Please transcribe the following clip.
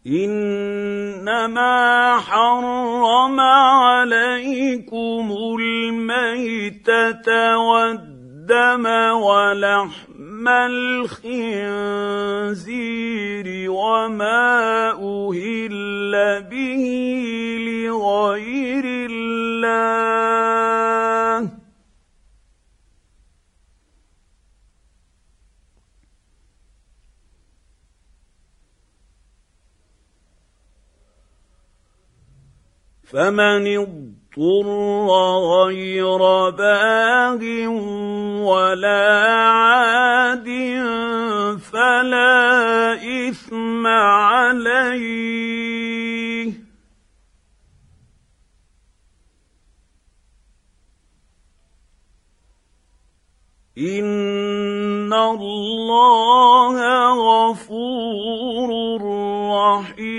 إنما حرم عليكم الميتة والدم ولحم الخنزير وما أهل به لغير الله فمن اضطر غير باغ ولا عاد فلا إثم عليه إن الله غفور رحيم